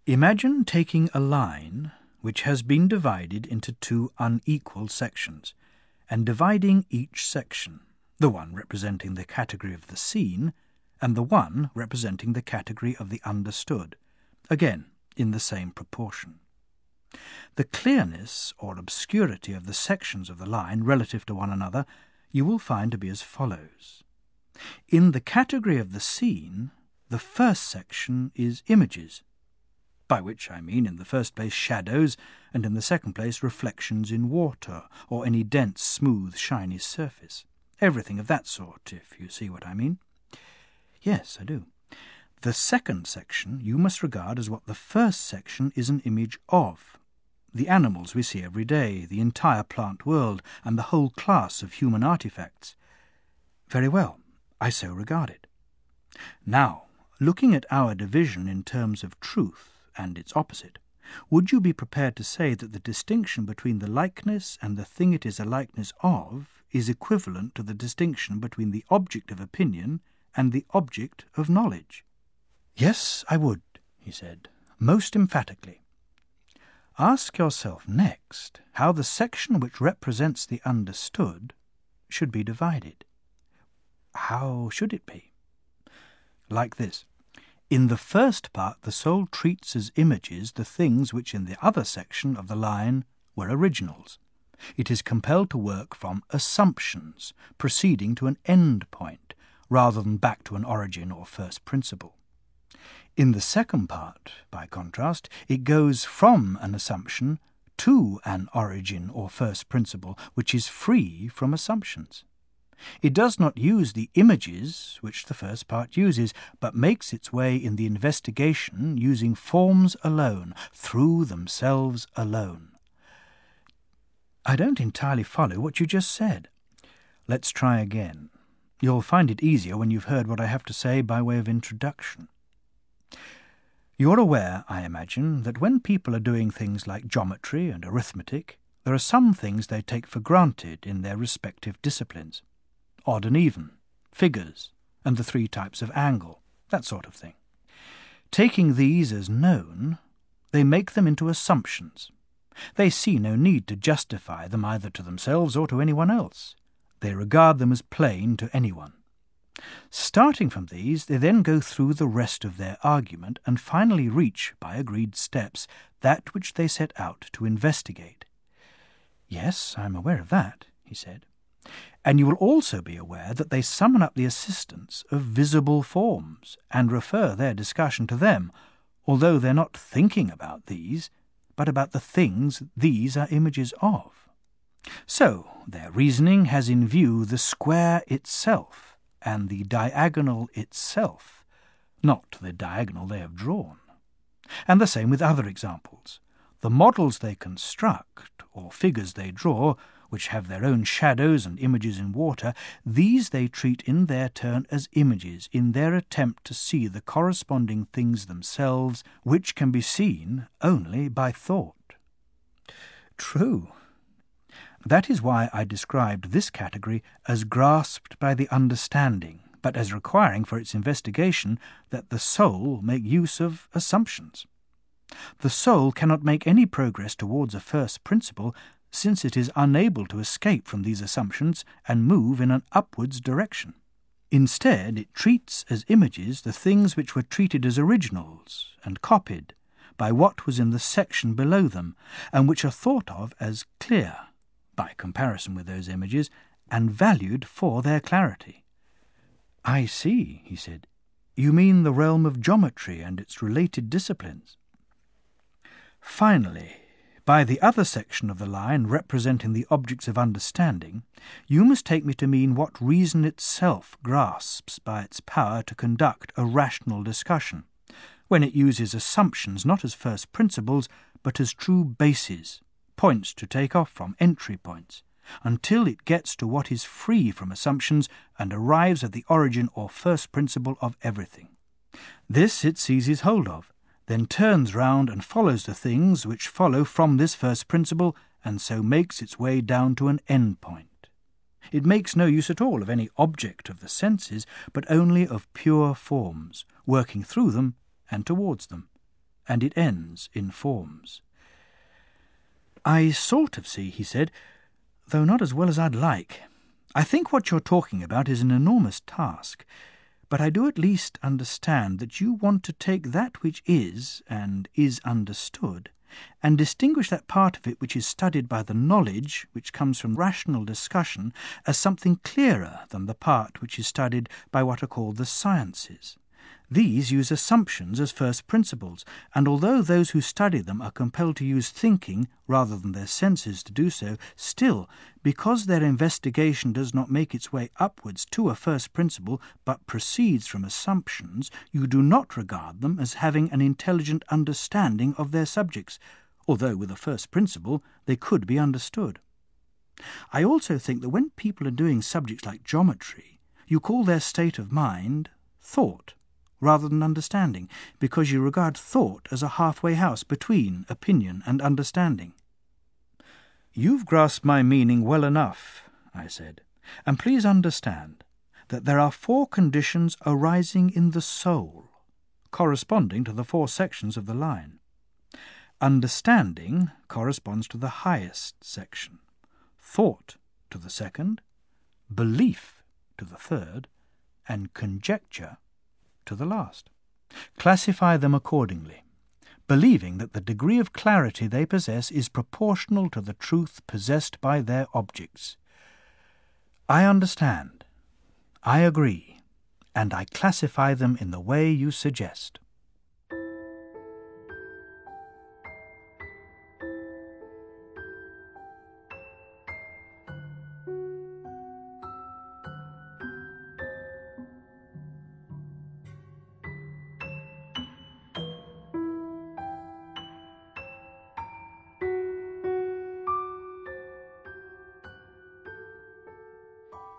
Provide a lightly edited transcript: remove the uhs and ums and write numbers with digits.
Imagine taking a line which has been divided into two unequal sections, and dividing each section, the one representing the category of the seen, and the one representing the category of the understood, again in the same proportion. The clearness or obscurity of the sections of the line relative to one another you will find to be as follows. In the category of the seen, the first section is images, by which I mean in the first place shadows, and in the second place reflections in water, or any dense, smooth, shiny surface. Everything of that sort, if you see what I mean. Yes, I do. The second section you must regard as what the first section is an image of. The animals we see every day, the entire plant world, and the whole class of human artifacts. Very well, I so regard it. Now, looking at our division in terms of truth and its opposite, would you be prepared to say that the distinction between the likeness and the thing it is a likeness of is equivalent to the distinction between the object of opinion and the object of knowledge? Yes, I would, he said, most emphatically. Ask yourself next how the section which represents the understood should be divided. How should it be? Like this. In the first part the soul treats as images the things which in the other section of the line were originals. It is compelled to work from assumptions, proceeding to an end point, rather than back to an origin or first principle. In the second part, by contrast, it goes from an assumption to an origin or first principle, which is free from assumptions. It does not use the images which the first part uses, but makes its way in the investigation using forms alone, through themselves alone. I don't entirely follow what you just said. Let's try again. You'll find it easier when you've heard what I have to say by way of introduction. You're aware, I imagine, that when people are doing things like geometry and arithmetic, there are some things they take for granted in their respective disciplines. Odd and even, figures, and the three types of angle, that sort of thing. Taking these as known, they make them into assumptions. They see no need to justify them either to themselves or to anyone else. They regard them as plain to anyone. Starting from these, they then go through the rest of their argument and finally reach, by agreed steps, that which they set out to investigate. Yes, I'm aware of that, he said. And you will also be aware that they summon up the assistance of visible forms and refer their discussion to them, although they're not thinking about these, but about the things these are images of. So their reasoning has in view the square itself and the diagonal itself, not the diagonal they have drawn. And the same with other examples. The models they construct, or figures they draw, which have their own shadows and images in water, these they treat in their turn as images in their attempt to see the corresponding things themselves, which can be seen only by thought. True. That is why I described this category as grasped by the understanding, but as requiring for its investigation that the soul make use of assumptions. The soul cannot make any progress towards a first principle, since it is unable to escape from these assumptions and move in an upwards direction. Instead, it treats as images the things which were treated as originals and copied by what was in the section below them, and which are thought of as clear, by comparison with those images, and valued for their clarity. I see, he said. You mean the realm of geometry and its related disciplines. Finally, by the other section of the line representing the objects of understanding, you must take me to mean what reason itself grasps by its power to conduct a rational discussion, when it uses assumptions not as first principles, but as true bases, points to take off from, entry points, until it gets to what is free from assumptions and arrives at the origin or first principle of everything. This it seizes hold of, then turns round and follows the things which follow from this first principle, and so makes its way down to an end point. It makes no use at all of any object of the senses, but only of pure forms, working through them and towards them. and it ends in forms. I sort of see, he said, though not as well as I'd like. I think what you're talking about is an enormous task, but I do at least understand that you want to take that which is, and is understood, and distinguish that part of it which is studied by the knowledge which comes from rational discussion as something clearer than the part which is studied by what are called the sciences. These use assumptions as first principles, and although those who study them are compelled to use thinking rather than their senses to do so, still, because their investigation does not make its way upwards to a first principle, but proceeds from assumptions, you do not regard them as having an intelligent understanding of their subjects, although with a first principle they could be understood. I also think that when people are doing subjects like geometry, you call their state of mind thought, rather than understanding, because you regard thought as a halfway house between opinion and understanding. You've grasped my meaning well enough, I said, and please understand that there are 4 conditions arising in the soul, corresponding to the 4 sections of the line. Understanding corresponds to the highest section, thought to the second, belief to the third, and conjecture to the last. Classify them accordingly, believing that the degree of clarity they possess is proportional to the truth possessed by their objects. I understand, I agree, and I classify them in the way you suggest.